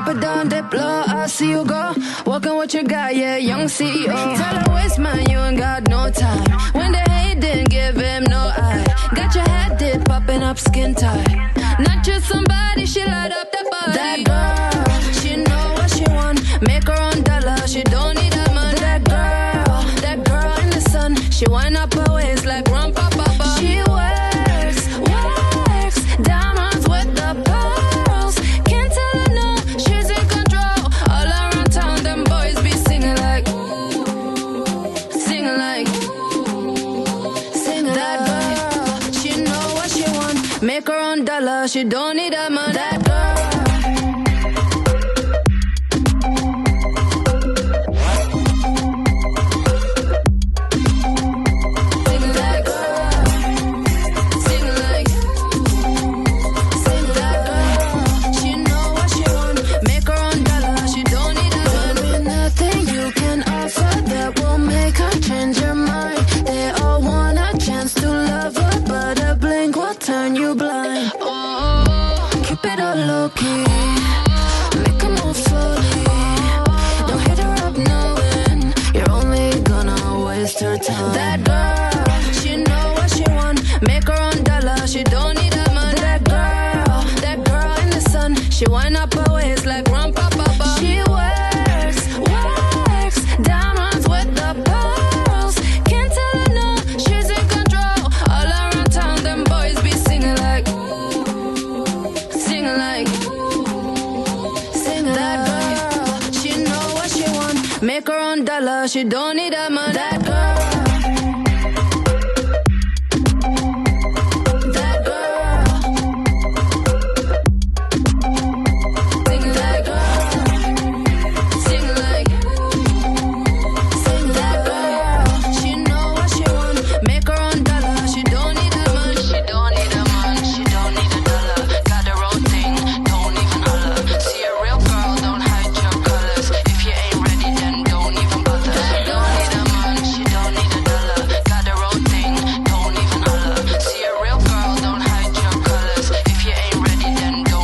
Drop it down, dip low, I see you go. Walking with your guy, yeah, young CEO. Tell her waste man, you ain't got no time. When they hate, then give him no eye. Got your head dip, popping up skin tight. Not just somebody, she light up the body. That girl, she know what she want. Make her own dollar, she don't need a man. That girl in the sun, she wind up her waist like Grandpa Papa. She works, diamonds with the pearls. Can't tell her no, she's in control. All around town, them boys be singing like that girl, she know what she want. Make her own dollar, she don't need a man. That girl. Turn you blind. Oh, keep it all low key. Make a move slowly. Don't hit her up knowing you're only gonna waste her time. That girl, she know what she want. Make her own dollar, she don't need a man. That girl in the sun, she wind up her waist like Grandpa Papa. She works, diamonds with the pearls. Can't tell her no, she's in control. All around town, them boys be singing like that girl, she know what she want. Make her own dollar, she don't need a man. That girl.